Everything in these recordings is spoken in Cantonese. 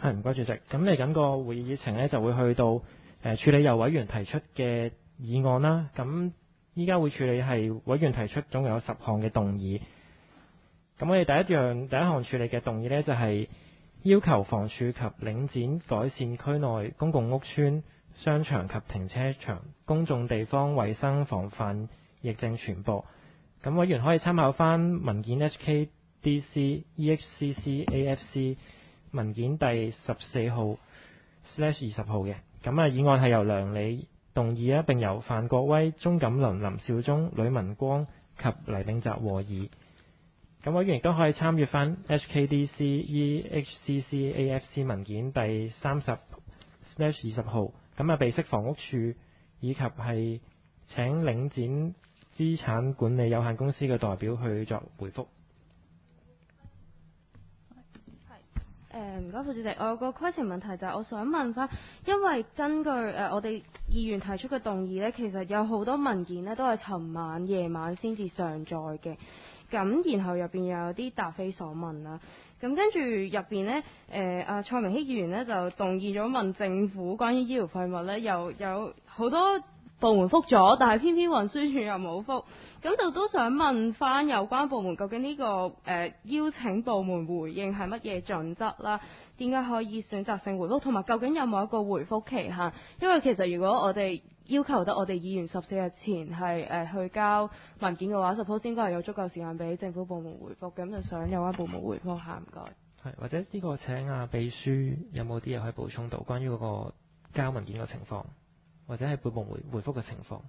係，唔該主席。咁嚟緊個會議議程呢，就會去到處理由委員提出嘅議案啦。咁依家會處理係委員提出總共有10項嘅動議。咁我哋第一項處理嘅動議呢，就係要求房署及領展改善區內公共屋邨、商場及停車場公眾地方衛生防範疫症傳播。咁委員可以參考翻文件 HKDC EHCC AFC 文件第14號/20號嘅。咁議案係由梁理動議啊，並由范國威、鍾錦麟、林少忠、呂文光及黎永澤和議。咁委員亦都可以參閱翻 HKDC EHCC AFC 文件第30/20號。備悉房屋署以及係請領展資產管理有限公司嘅代表去作回覆。 唔該，副主席，我有個規程問題就係我想問翻，因為根據我哋議員提出嘅動議呢，其實有好多文件呢都係尋晚夜晚先至上載嘅，咁然後入邊又有啲答非所問啦，咁跟住入邊呢，蔡明熙議員呢就動議咗問政府關於醫療廢物呢，又有好多部門覆咗，但係偏偏運輸署又冇覆，咁就都想問翻有關部門究竟呢個邀請部門回應係乜嘢準則啦？點解可以選擇性回覆？同埋究竟有冇一個回覆期限？因為其實如果我哋要求得我哋議員14日前係去交文件嘅話，suppose應該係有足夠時間俾政府部門回覆，咁就想有關部門回覆下，唔該。 係，或者呢個請秘書有冇啲嘢可以補充到關於嗰個交文件嘅情況？或者係部門回覆嘅情況。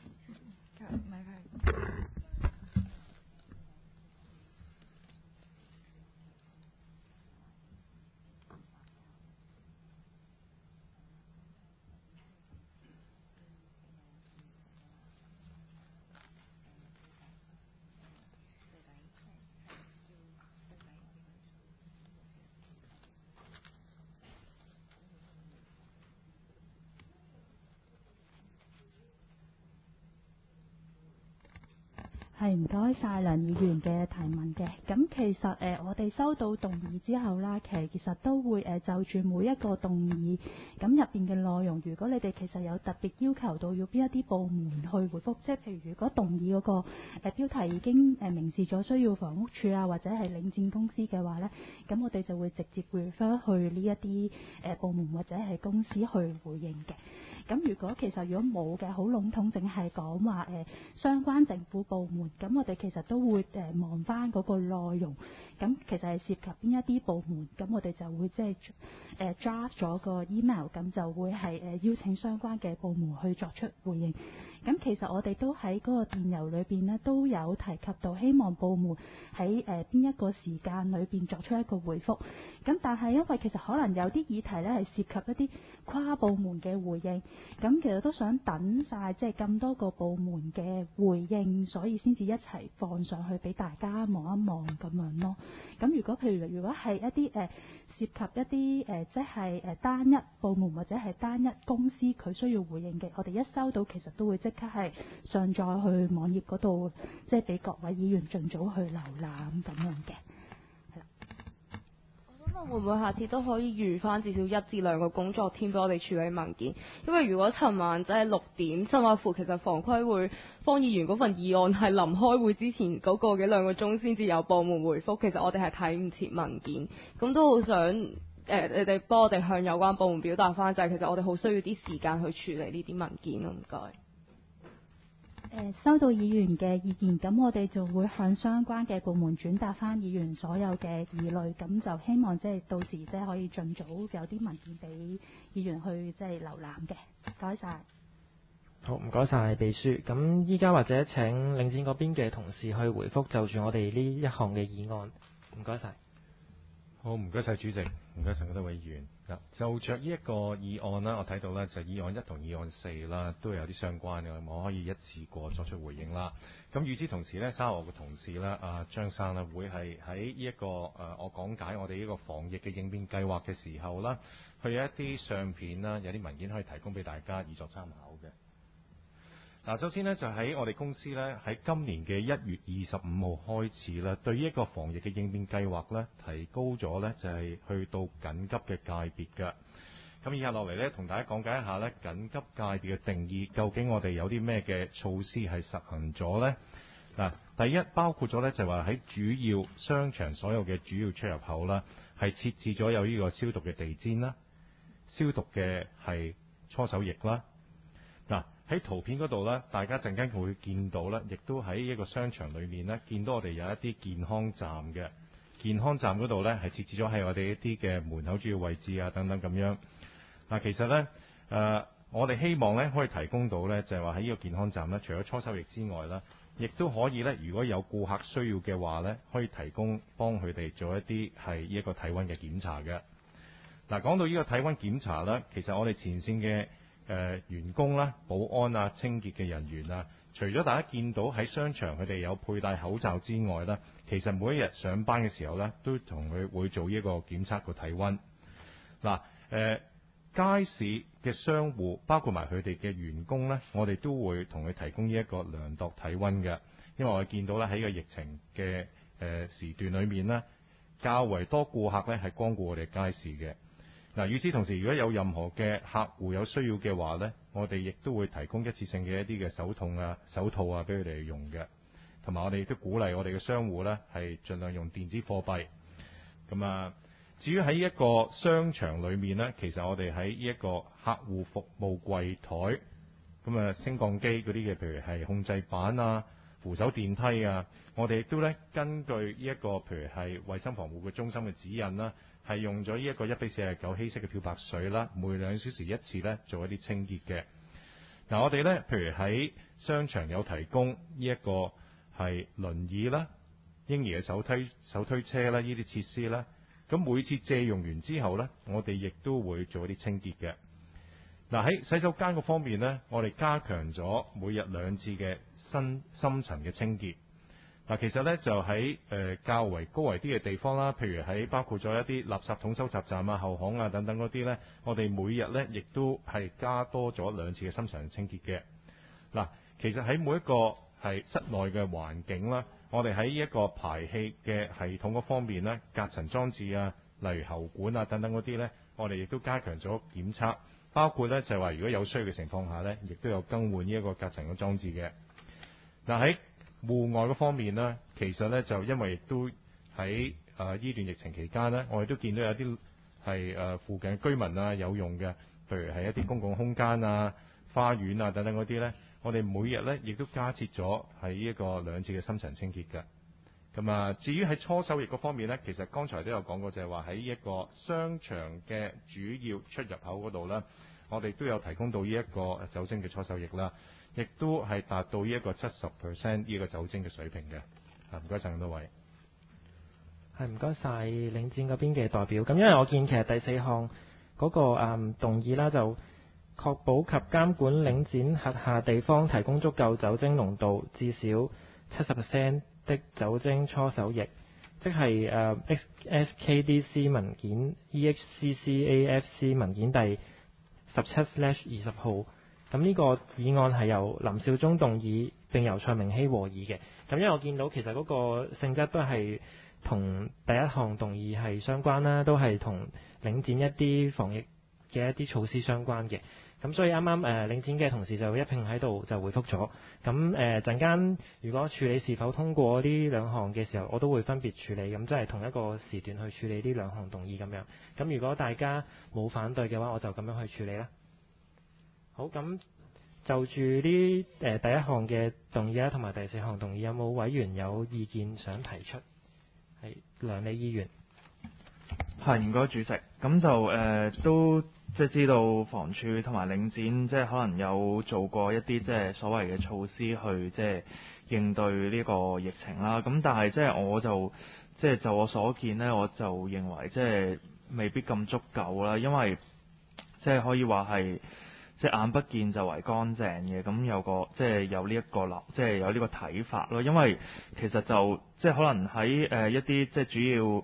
係，唔該晒梁議員嘅提問嘅。咁其實我哋收到動議之後啦，其實都會就住每一個動議咁入邊嘅內容，如果你哋其實有特別要求到要邊一啲部門去回覆，即係譬如如果動議嗰個標題已經明示咗需要房屋署啊或者係領展公司嘅話呢，咁我哋就會直接 refer 去呢一啲部門或者係公司去回應嘅。咁如果冇嘅，好籠統，淨係講話相關政府部門，咁我哋其實都會望翻嗰個內容，咁其實係涉及邊一啲部門，咁我哋就會即係draft 咗個 email，咁就會係邀請相關嘅部門去作出回應。咁其實我哋都喺嗰個電郵裏邊呢都有提及到，希望部門喺邊一個時間裏邊作出一個回覆。咁但係因為其實可能有啲議題呢係涉及一啲跨部門嘅回應，咁其實都想等晒即係咁多個部門嘅回應，所以先至一齊放上去俾大家望一望咁樣咯。咁如果係一啲涉及一啲即係單一部門或者係單一公司佢需要回應嘅，我哋一收到其實都會即刻係上載去網頁嗰度，即係俾各位議員盡早去瀏覽咁樣嘅。 我想問會唔會下次都可以預翻至少1至2個工作天俾我哋處理文件？因為如果尋晚即係6點，甚或乎其實房議員嗰份議案係臨開會之前嗰個幾2個鐘先至有部門回覆，其實我哋係睇唔切文件，咁都好想你哋幫我哋向有關部門表達翻，就係其實我哋好需要啲時間去處理呢啲文件咯，唔該。 收到議員嘅意見，咁我哋就會向相關嘅部門轉達翻議員所有嘅疑慮，咁就希望即係到時即係可以盡早有啲文件俾議員去即係瀏覽嘅。唔該晒。 好，唔該晒秘書。咁依家或者請領展嗰邊嘅同事去回覆就住我哋呢一項嘅議案。唔該晒。 好，唔該晒主席，唔該晒咁多位議員。就着呢一個議案啦，我睇到咧就議案1同議案4啦，都有啲相關嘅，我可以一次過作出回應啦。咁與此同時呢，稍後嘅同事咧，張生咧會係喺呢一個我講解我哋呢個防疫嘅應變計劃嘅時候啦，佢有一啲相片啦，有啲文件可以提供俾大家以作參考嘅。 嗱，首先呢，就喺我哋公司呢，喺今年嘅1月25號開始呢，對於一個防疫嘅應變計劃呢，提高咗呢，就係去到緊急嘅界別嘅。咁以下落嚟呢，同大家講解一下呢緊急界別嘅定義，究竟我哋有啲咩嘅措施係實行咗呢？嗱，第一包括咗呢，就話喺主要商場所有嘅主要出入口啦，係設置咗有呢個消毒嘅地氈啦，消毒嘅係搓手液啦。嗱，喺圖片嗰度呢，大家陣間會見到呢，亦都喺一個商場裏面呢，見到我哋有一啲健康站嘅。健康站嗰度呢，係設置咗喺我哋一啲嘅門口主要位置啊等等咁樣。嗱，其實呢，我哋希望呢可以提供到呢，就係話喺呢個健康站呢，除咗搓手液之外啦，亦都可以呢，如果有顧客需要嘅話呢，可以提供幫佢哋做一啲係呢一個體溫嘅檢查嘅。嗱，講到呢個體溫檢查呢，其實我哋前線嘅員工啦、保安啊、清潔嘅人員啊，除咗大家見到喺商場佢哋有佩戴口罩之外呢，其實每一日上班嘅時候呢，都同佢會做呢個檢測個體溫。嗱，街市嘅商戶包括埋佢哋嘅員工呢，我哋都會同佢提供呢一個量度體溫嘅，因為我哋見到咧喺個疫情嘅時段裏面呢，較為多顧客呢係光顧我哋街市嘅。嗱，與此同時，如果有任何嘅客戶有需要嘅話呢，我哋亦都會提供一次性嘅一啲嘅手套啊俾佢哋用嘅，同埋我哋亦都鼓勵我哋嘅商戶呢係盡量用電子貨幣。咁啊，至於喺一個商場裏面呢，其實我哋喺呢一個客戶服務櫃台，咁啊升降機嗰啲嘅，譬如係控制板啊、扶手電梯啊，我哋亦都呢根據呢一個譬如係衛生防護嘅中心嘅指引啦，係用咗呢一個1:49稀釋嘅漂白水啦，每2小時一次呢做一啲清潔嘅。嗱，我哋呢，譬如喺商場有提供呢一個係輪椅啦、嬰兒嘅手推車啦呢啲設施啦。咁每次借用完之後呢，我哋亦都會做一啲清潔嘅。嗱，喺洗手間個方面呢，我哋加強咗每日2次嘅深層嘅清潔。嗱，其實呢，就喺較為高危啲嘅地方啦，譬如喺包括咗一啲垃圾桶收集站啊、後巷啊等等嗰啲呢，我哋每日呢亦都係加多咗2次嘅深層清潔嘅。嗱，其實喺每一個係室內嘅環境啦，我哋喺一個排氣嘅系統嗰方面呢，隔塵裝置啊，例如喉管啊等等嗰啲呢，我哋亦都加強咗檢測，包括呢就係話如果有需要嘅情況下呢，亦都有更換呢一個隔塵嘅裝置嘅。嗱，喺戶外嗰方面呢，其實呢就因為亦都喺呢段疫情期間呢，我哋都見到有啲係附近居民啊有用嘅，譬如係一啲公共空間啊、花園啊等等嗰啲呢，我哋每日呢亦都加設咗係一個2次嘅深層清潔嘅。咁啊，至於喺搓手液嗰方面呢，其實剛才都有講過，就係話喺一個商場嘅主要出入口嗰度呢，我哋都有提供到呢一個酒精嘅搓手液啦，亦都係達到呢一個70% 呢個酒精嘅水平嘅。唔該晒咁多位。 係，唔該晒領展嗰邊嘅代表。咁因為我見其實第4項嗰個動議啦，就確保及監管領展轄下地方提供足夠酒精濃度至少70%的酒精搓手液，即係SKDC 文件 EHCCAFC 文件第17/20號。咁呢個議案係由林少忠動議，並由蔡明熙和議嘅。咁因為我見到其實嗰個性質都係同第1項動議係相關啦，都係同領展一啲防疫嘅一啲措施相關嘅。咁所以啱啱領展嘅同事就一併喺度就回覆咗。咁陣間如果處理是否通過呢2項嘅時候，我都會分別處理，咁即係同一個時段去處理呢2項動議咁樣。咁如果大家冇反對嘅話，我就咁樣去處理啦。好，咁就住呢第1項嘅動議啦，同埋第4項動議，有冇委員有意見想提出？係梁李議員。 係，唔該主席。咁就都即係知道房署同埋領展即係可能有做過一啲即係所謂嘅措施去即係應對呢個疫情啦。咁但係即係我就即係就我所見呢，我就認為即係未必咁足夠啦，因為即係可以話係即係眼不見就為乾淨嘅。咁有個即係有呢一個即係有呢個睇法咯。因為其實就即係可能喺一啲即係主要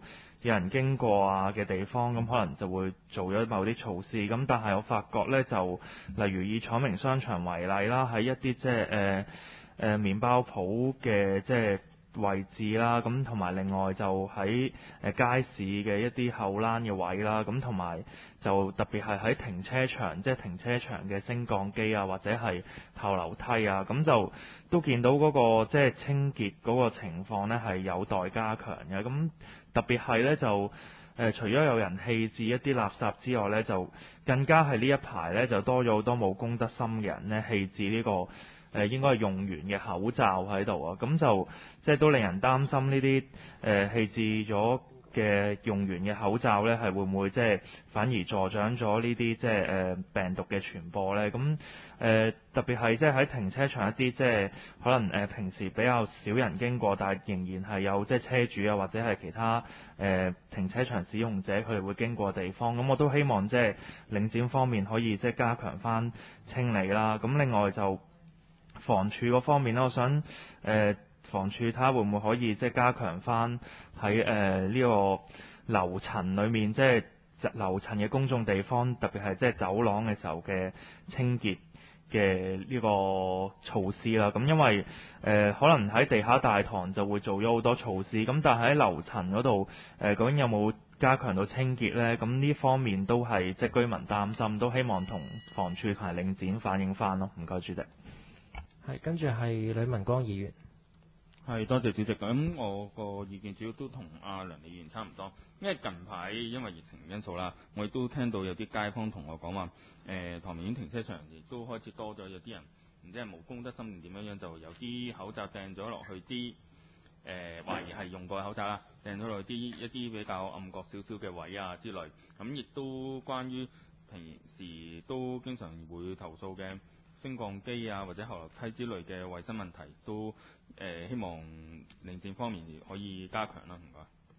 有人經過啊嘅地方，咁可能就會做咗某啲措施。咁但係我發覺呢，就例如以彩明商場為例啦，喺一啲即係麵包鋪嘅即係位置啦，咁同埋另外就喺街市嘅一啲後欄嘅位啦，咁同埋就特別係喺停車場，即係停車場嘅升降機啊，或者係後樓梯啊，咁就都見到嗰個即係清潔嗰個情況呢係有待加強嘅。咁特別係呢，就除咗有人棄置一啲垃圾之外呢，就更加係呢一排呢，就多咗好多冇公德心嘅人呢棄置呢個應該係用完嘅口罩喺度啊，咁就即係都令人擔心呢啲棄置咗嘅用完嘅口罩呢，係會唔會即係反而助長咗呢啲即係病毒嘅傳播呢？咁特別係即係喺停車場一啲即係可能平時比較少人經過，但係仍然係有即係車主啊或者係其他停車場使用者佢哋會經過地方，咁我都希望即係領展方面可以即係加強翻清理啦。咁另外就房署嗰方面咧，我想房署睇下會唔會可以即係加強翻喺呢個樓層裏面，即係樓層嘅公眾地方，特別係即係走廊嘅時候嘅清潔嘅呢個措施啦。咁因為可能喺地下大堂就會做咗好多措施，咁但係喺樓層嗰度究竟有冇加強到清潔呢？咁呢方面都係即係居民擔心，都希望同房署同埋領展反映翻咯。唔該，主席。 係，跟住係呂文光議員。 係，多謝主席。咁我個意見主要都同阿梁議員差唔多，因為近排因為疫情因素啦，我亦都聽到有啲街坊同我講話，唐明苑停車場亦都開始多咗有啲人唔知係冇公德心定點樣，就有啲口罩掟咗落去啲懷疑係用過嘅口罩啦，掟咗落去一啲比較暗角少少嘅位啊之類。咁亦都關於平時都經常會投訴嘅升降機啊或者後樓梯之類嘅衛生問題，都希望領展方面可以加強啦。唔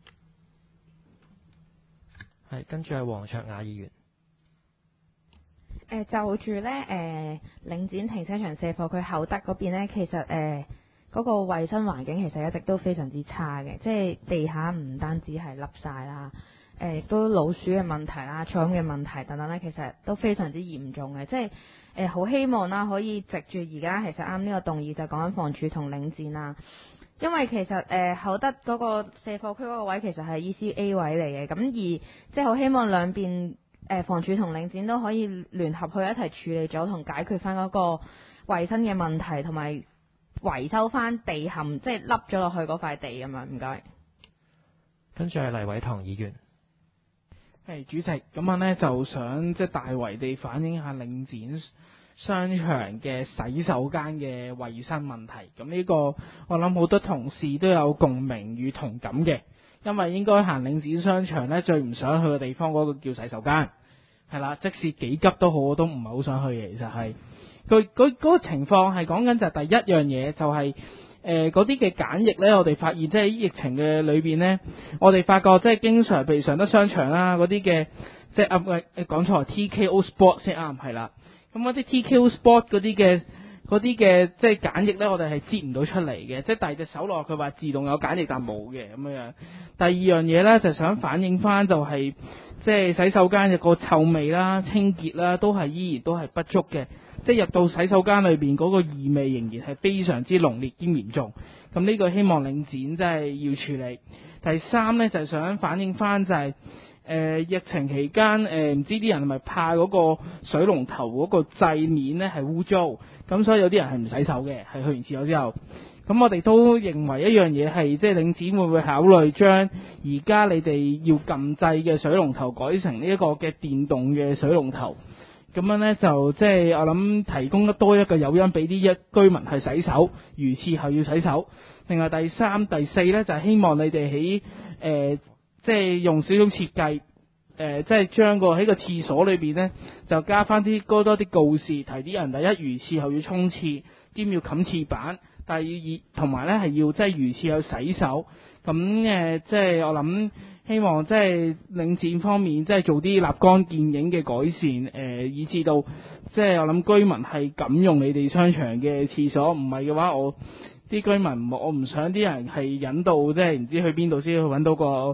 該。 係，跟住係黃卓雅議員。 就住呢領展停車場卸貨區厚德嗰邊呢，其實嗰個衛生環境其實一直都非常之差嘅，即係地下唔單止係凹晒啦，亦都老鼠嘅問題啦、噪音嘅問題等等呢，其實都非常之嚴重嘅。即係好希望啦，可以藉住而家其實啱呢個動議就講緊房署同領展啦，因為其實厚德嗰個卸貨區嗰個位其實係 ECA 位嚟嘅，咁而即係好希望兩邊房署同領展都可以聯合去一齊處理咗同解決翻嗰個衞生嘅問題，同埋維修翻地陷，即係凹咗落去嗰塊地咁樣。唔該。 跟住係黎偉棠議員。 係主席，咁我呢就想即係大圍地反映下領展商場嘅洗手間嘅衞生問題。咁呢個我諗好多同事都有共鳴與同感嘅，因為應該行領展商場呢，最唔想去嘅地方嗰個叫洗手間，係啦，即使幾急都好，我都唔係好想去嘅。其實係嗰個情況係講緊就係第一樣嘢就係嗰啲嘅梘液呢，我哋發現即係疫情嘅裏邊呢，我哋發覺即係經常譬如上得商場啦，嗰啲嘅即係講錯 TKO Sport 先啱，係啦。咁嗰啲 TKO Sport 嗰啲嘅即係梘液呢，我哋係擠唔到出嚟嘅，即係遞隻手落佢話自動有梘液，但冇嘅咁樣。第二樣嘢呢，就想反映翻就係即係洗手間嘅個臭味啦、清潔啦，都係依然都係不足嘅。即係入到洗手間裏邊嗰個異味仍然係非常之濃烈兼嚴重，咁呢個希望領展真係要處理。第三呢，就係想反映翻就係疫情期間唔知啲人係咪怕嗰個水龍頭嗰個製面呢係污糟，咁所以有啲人係唔洗手嘅，係去完廁所之後。咁我哋都認為一樣嘢係即係領展會唔會考慮將而家你哋要禁制嘅水龍頭改成呢一個嘅電動嘅水龍頭？咁樣呢，就即係我諗提供得多一個誘因俾啲居民去洗手，如廁後要洗手。另外第三、第四呢，就係希望你哋喺即係用少少設計，即係將喺個廁所裏邊呢，就加翻多啲告示，提啲人第一如廁後要沖廁，兼要冚廁板，第二同埋呢係要即係如廁後洗手。咁即係我諗。希望即係領展方面即係做啲立竿見影嘅改善，以至到即係我諗居民係敢用你哋商場嘅廁所，唔係嘅話我啲居民我唔想啲人係引到即係唔知去邊度先去揾到個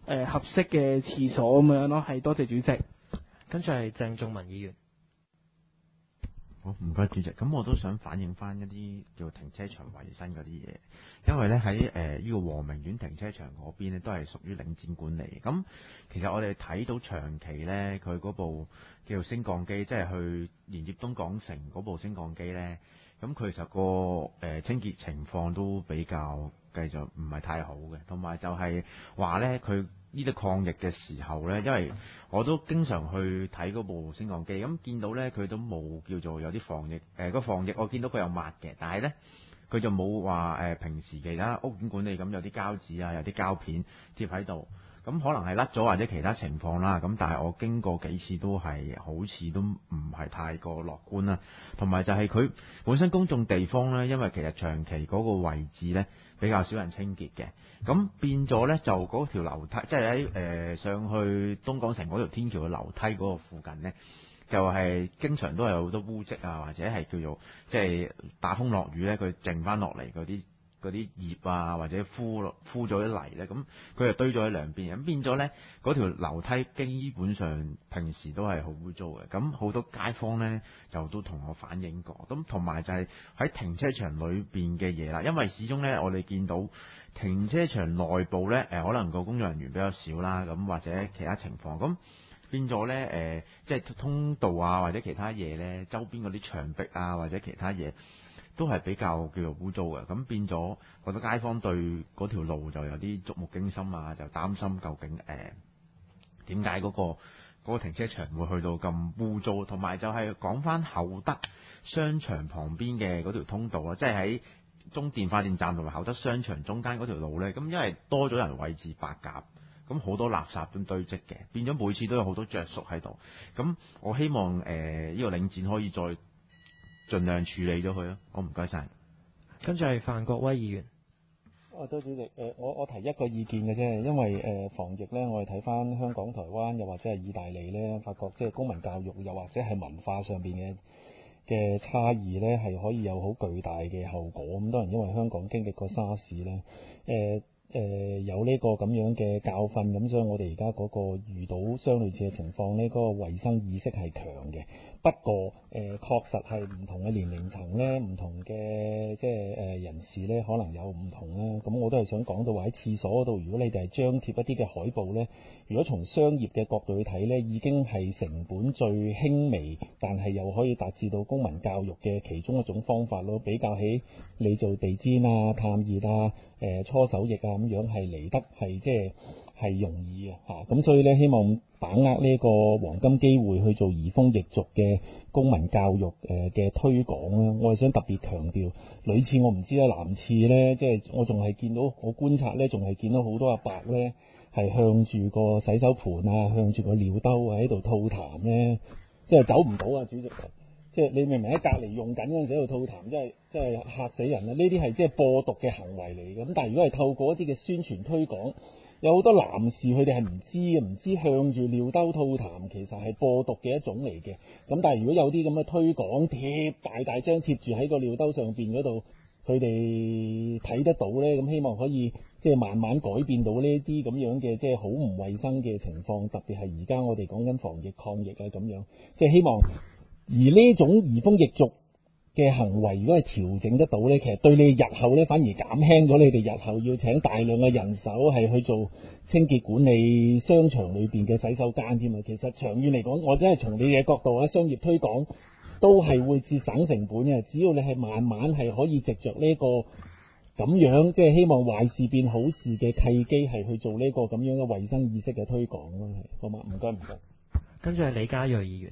合適嘅廁所咁樣咯。係多謝主席。 跟住係鄭仲文議員。 好，唔該主席。咁我都想反映翻一啲叫停車場衞生嗰啲嘢，因為咧喺呢個和明苑停車場嗰邊咧都係屬於領展管理。咁其實我哋睇到長期咧，佢嗰部叫做升降機，即係去連接東港城嗰部升降機咧，咁佢其實個清潔情況都比較繼續唔係太好嘅，同埋就係話咧佢呢啲抗疫嘅時候呢，因為我都經常去睇嗰部升降機，咁見到呢，佢都冇叫做有啲防疫，個防疫我見到佢有抹嘅，但係呢，佢就冇話平時其他屋苑管理咁有啲膠紙啊，有啲膠片貼喺度，咁可能係甩咗或者其他情況啦，咁但係我經過幾次都係好似都唔係太過樂觀啦，同埋就係佢本身公眾地方呢，因為其實長期嗰個位置呢，比較少人清潔嘅，咁變咗呢，就嗰條樓梯，即係喺上去東港城嗰條天橋嘅樓梯嗰個附近呢，就係經常都係有好多污跡啊，或者係叫做即係打風落雨呢，佢剩翻落嚟嗰啲葉啊，或者敷咗啲泥呢，咁佢就堆咗喺兩邊，咁變咗呢，嗰條樓梯基本上平時都係好污糟嘅，咁好多街坊呢，就都同我反映過，咁同埋就係喺停車場裏邊嘅嘢啦，因為始終呢，我哋見到停車場內部呢，可能個工作人員比較少啦，咁或者其他情況，咁變咗呢，即係通道啊或者其他嘢呢，周邊嗰啲牆壁啊或者其他嘢，都係比較叫做污糟嘅，咁變咗好多街坊對嗰條路就有啲觸目驚心啊，就擔心究竟點解嗰個停車場會去到咁污糟，同埋就係講翻厚德商場旁邊嘅嗰條通道啊，即係喺中電發電站同埋厚德商場中間嗰條路呢，咁因為多咗人位置白鴿，咁好多垃圾都堆積嘅，變咗每次都有好多着數喺度，咁我希望呢個領展可以再盡量處理咗佢咯，好唔該晒。 跟住係范國威議員。 多主席，我提一個意見嘅啫，因為防疫呢，我哋睇翻香港、台灣又或者係意大利呢，發覺即係公民教育又或者係文化上邊嘅差異呢，係可以有好巨大嘅後果。咁當然因為香港經歷過沙士呢，有呢個咁樣嘅教訓，咁所以我哋而家嗰個遇到相類似嘅情況呢，嗰個衞生意識係強嘅。不過確實係唔同嘅年齡層呢，唔同嘅即係人士呢，可能有唔同啦。咁我都係想講到話喺廁所嗰度，如果你哋係張貼一啲嘅海報呢，如果從商業嘅角度去睇呢，已經係成本最輕微，但係又可以達至到公民教育嘅其中一種方法咯。比較起你做地氈啊、探熱啊、搓手液啊咁樣係嚟得係即係容易啊嚇。咁所以呢，希望把握呢個黃金機會去做移風易俗嘅公民教育嘅推廣啦。我係想特別強調，女廁我唔知啦，男廁呢，即係我仲係見到，我觀察呢，仲係見到好多阿伯呢係向住個洗手盤啊，向住個尿兜啊喺度吐痰呢，即係走唔到啊！主席，即係你明明喺隔離用緊嗰陣時喺度吐痰，真係嚇死人啦！呢啲係即係播毒嘅行為嚟嘅。咁但係如果係透過一啲嘅宣傳推廣，有好多男士佢哋係唔知向住尿兜吐痰其實係播毒嘅一種嚟嘅。咁但係如果有啲咁嘅推廣貼大張貼住喺個尿兜上邊嗰度，佢哋睇得到呢，咁希望可以即係慢慢改變到呢啲咁樣嘅即係好唔衛生嘅情況，特別係而家我哋講緊防疫抗疫啊咁樣，即係希望而呢種移風易俗嘅行為，如果係調整得到呢，其實對你日後呢反而減輕咗你哋日後要請大量嘅人手係去做清潔管理商場裏邊嘅洗手間添啊。其實長遠嚟講，我真係從你嘅角度啊，商業推廣都係會節省成本嘅。只要你係慢慢係可以藉着呢個咁樣，即係希望壞事變好事嘅契機，係去做呢個咁樣嘅衛生意識嘅推廣咯。好嘛？唔該唔該。 跟住係李嘉睿議員。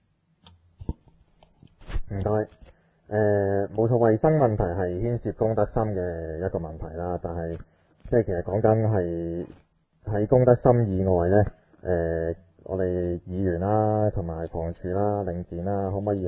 唔該。冇錯，衛生問題係牽涉公德心嘅一個問題啦。但係即係其實講緊係喺公德心以外呢，我哋議員啦，同埋房署啦、領展啦，可唔可以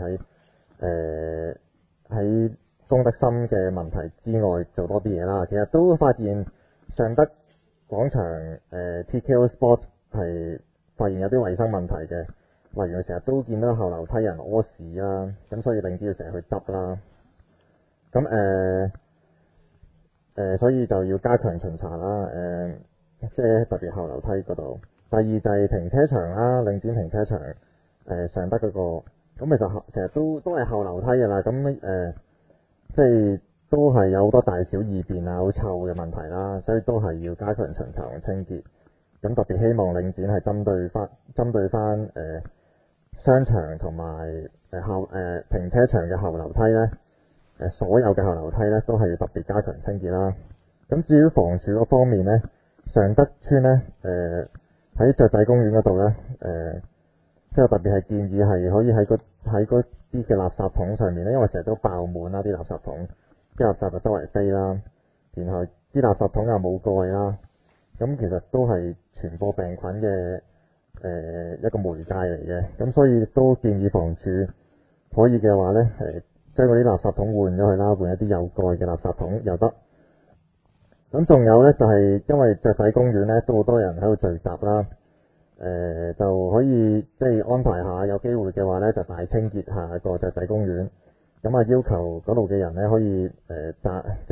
喺公德心嘅問題之外做多啲嘢啦？其實都發現尚德廣場TKO Sport 係發現有啲衛生問題嘅，例如成日都見到後樓梯人屙屎啦，咁所以領展要成日去執啦。咁所以就要加強巡查啦。 即係特別後樓梯嗰度。第二就係停車場啦，領展停車場尚德嗰個，咁其實成日都係後樓梯㗎啦，咁即係都係有好多大小二便啊、好臭嘅問題啦，所以都係要加強巡查同清潔。咁特別希望領展係針對翻商場同埋停車場嘅後樓梯咧，所有嘅後樓梯咧都係要特別加強清潔啦。咁至於房署嗰方面咧，尚德邨咧喺雀仔公園嗰度咧即係特別係建議係可以喺嗰啲嘅垃圾桶上面咧，因為成日都爆滿啦啲垃圾桶，啲垃圾就周圍飛啦，然後啲垃圾桶又冇蓋啦，咁其實都係傳播病菌嘅一個媒介嚟嘅，咁所以都建議房署可以嘅話咧，將嗰啲垃圾桶換咗佢啦，換一啲有蓋嘅垃圾桶又得。咁仲有咧就係因為雀仔公園咧都好多人喺度聚集啦，就可以即係安排下有機會嘅話咧就大清潔下個雀仔公園，咁啊要求嗰度嘅人咧可以即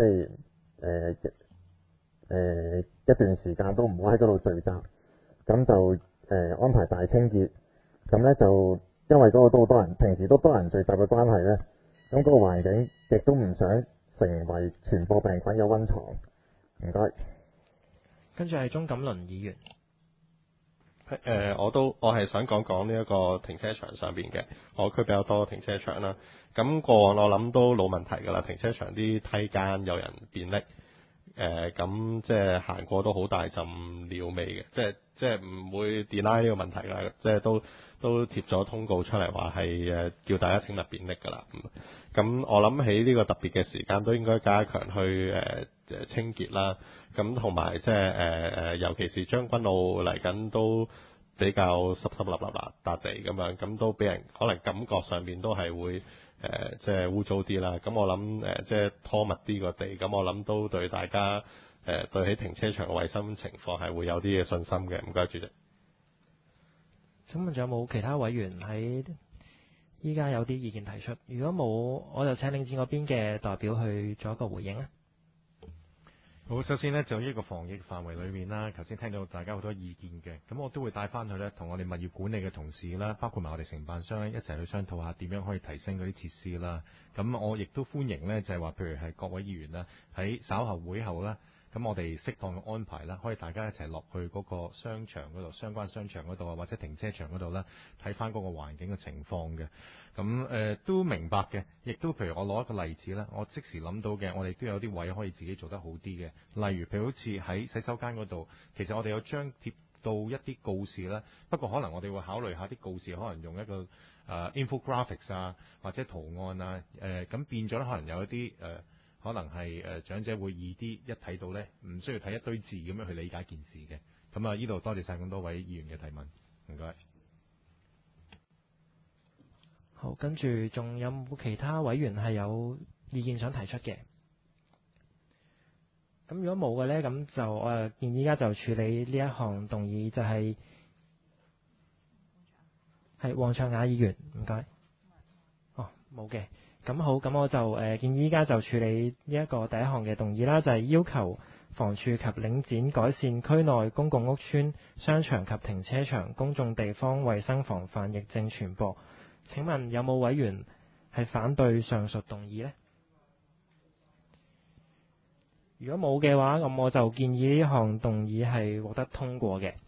係一段時間都唔好喺嗰度聚集，咁就安排大清潔，咁咧就因為嗰個都好多人，平時都多人聚集嘅關係咧，咁嗰個環境亦都唔想成為傳播病菌嘅溫床。唔該。 跟住係鍾錦麟議員。 我係想講呢一個停車場上邊嘅，我區比較多停車場啦。咁過往我諗都老問題㗎啦，停車場啲梯間有人便溺，咁即係行過都好大陣尿味嘅，即係唔會 deny 呢個問題㗎，即係都貼咗通告出嚟話係叫大家請勿便溺㗎啦。咁我諗喺呢個特別嘅時間都應該加強去清潔啦。咁同埋即係尤其是將軍澳嚟緊都比較濕濕立立笪地咁樣，咁都俾人可能感覺上面都係會即係污糟啲啦。咁我諗即係拖密啲個地，咁我諗都對大家對喺停車場嘅衞生情況係會有啲嘅信心嘅。唔該，主席。 請問仲有冇其他委員喺依家有啲意見提出？如果冇，我就請領展嗰邊嘅代表去做一個回應啦。 好，首先呢，就呢個防疫範圍裏面啦，頭先聽到大家好多意見嘅，咁我都會帶翻去呢，同我哋物業管理嘅同事啦，包括埋我哋承辦商呢，一齊去商討下點樣可以提升嗰啲設施啦。咁我亦都歡迎呢，就係話譬如係各位議員啦，喺稍後會後啦，咁我哋適當嘅安排啦，可以大家一齊落去嗰個商場嗰度，相關商場嗰度啊，或者停車場嗰度啦，睇翻嗰個環境嘅情況嘅。咁都明白嘅，亦都譬如我攞一個例子啦，我即時諗到嘅，我哋都有啲位可以自己做得好啲嘅。例如譬如好似喺洗手間嗰度，其實我哋有張貼到一啲告示啦，不過可能我哋會考慮下啲告示可能用一個infographics 啊，或者圖案啊，咁變咗咧可能有一啲可能係長者會易啲一睇到咧，唔需要睇一堆字咁樣去理解件事嘅。咁啊，呢度多謝晒咁多位議員嘅提問，唔該。 好，跟住仲有冇其他委員係有意見想提出嘅？咁如果冇嘅呢，咁就我建議依家就處理呢一項動議，就係黃卓雅議員，唔該。哦，冇嘅。咁好，咁我就建議依家就處理呢一個第一項嘅動議啦，就係要求房署及領展改善區內公共屋邨、商場及停車場公眾地方衛生防範疫症傳播。請問有冇委員係反對上述動議呢？如果冇嘅話，咁我就建議呢項動議係獲得通過嘅。